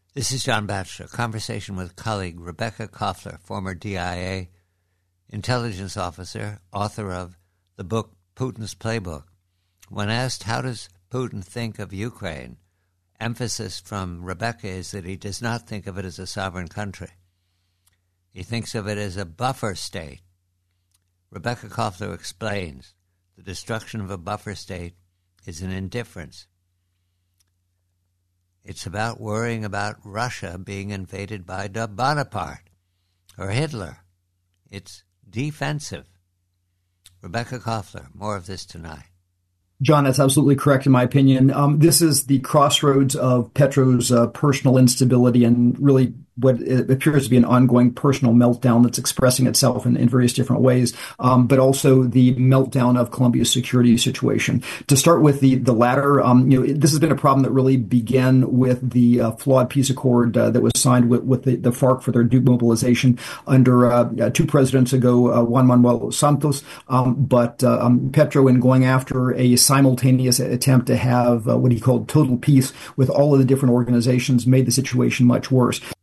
This is John Batchelor, conversation with colleague Rebecca Koffler, former DIA intelligence officer, author of the book Putin's Playbook. When asked how does Putin think of Ukraine, emphasis from Rebecca is that he does not think of it as a sovereign country. He thinks of it as a buffer state. Rebecca Koffler explains the destruction of a buffer state is an indifference. It's about worrying about Russia being invaded by Bonaparte or Hitler. It's defensive. Rebecca Koffler, more of this tonight. John, that's absolutely correct in my opinion. This is the crossroads of Petro's personal instability and really what appears to be an ongoing personal meltdown that's expressing itself in various different ways, but also the meltdown of Colombia's security situation. To start with the latter, this has been a problem that really began with the flawed peace accord that was signed with the FARC for their demobilization under two presidents ago, Juan Manuel Santos, but Petro, in going after a simultaneous attempt to have what he called total peace with all of the different organizations, made the situation much worse.